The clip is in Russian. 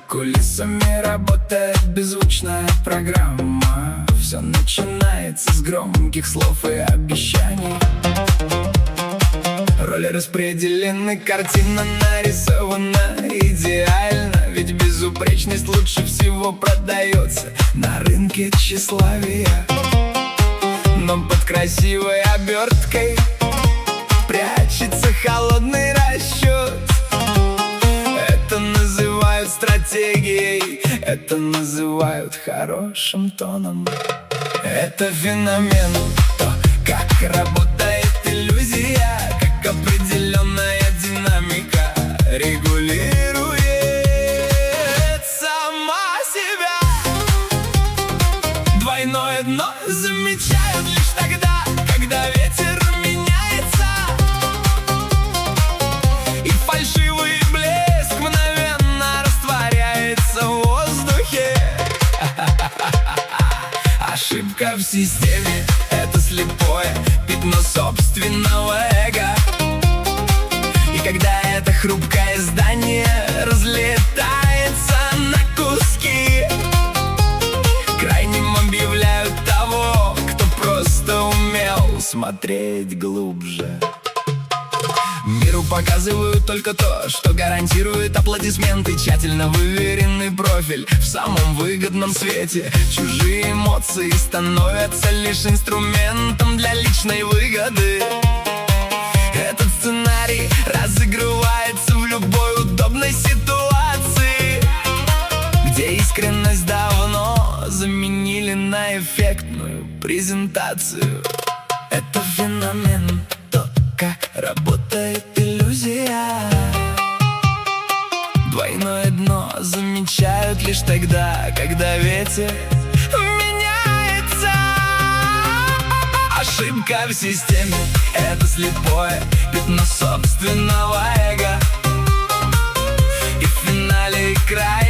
кулисами работает беззвучная программа. Все начинается с громких слов и обещаний. Роли распределены, картина нарисована идеально. Ведь безупречность лучше всего продается на рынке тщеславия. Но под красивой оберткой прячется холодный расчет. Это называют стратегией, это называют хорошим тоном. Это феномен, то, как работает иллюзия, как определенная динамика регулирует сама себя. Двойное дно замечают лишь тогда, когда ветер меняется, и фальшивый блеск мгновенно растворяется в воздухе. Ошибка в системе — это слепое пятно собственного эго. И когда это хрупкое здание разлетается на куски, крайним объявляют того, кто просто умел смотреть глубже. Миру показывают только то, что гарантирует аплодисменты. Тщательно выверенный профиль в самом выгодном свете. Чужие эмоции становятся лишь инструментом для личной выгоды. Этот сценарий разыгрывается в любой удобной ситуации, где искренность давно заменили на эффектную презентацию. Это феномен, то, как работает иллюзия. Двойное дно замечают лишь тогда, когда ветер меняется. Ошибка в системе — это слепое пятно собственного эго. И в финале край